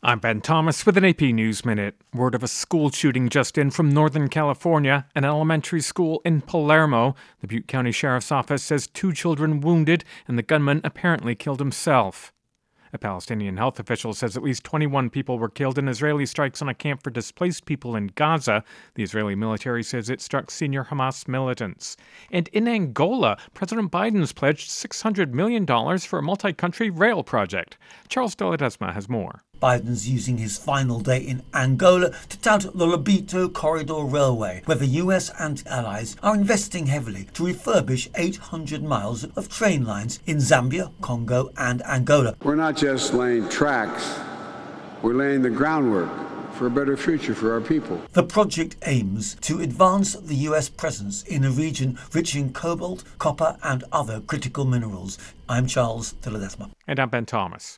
I'm Ben Thomas with an AP News Minute. Word of a school shooting just in from Northern California, an elementary school in Palermo. The Butte County Sheriff's Office says 2 children wounded and the gunman apparently killed himself. A Palestinian health official says at least 21 people were killed in Israeli strikes on a camp for displaced people in Gaza. The Israeli military says it struck senior Hamas militants. And in Angola, President Biden's pledged $600 million for a multi-country rail project. Charles De Ledesma has more. Biden's using his final day in Angola to tout the Lobito Corridor Railway, where the US and allies are investing heavily to refurbish 800 miles of train lines in Zambia, Congo and Angola. We're not just laying tracks, we're laying the groundwork for a better future for our people. The project aims to advance the US presence in a region rich in cobalt, copper and other critical minerals. I'm Charles De Ledesma. And I'm Ben Thomas.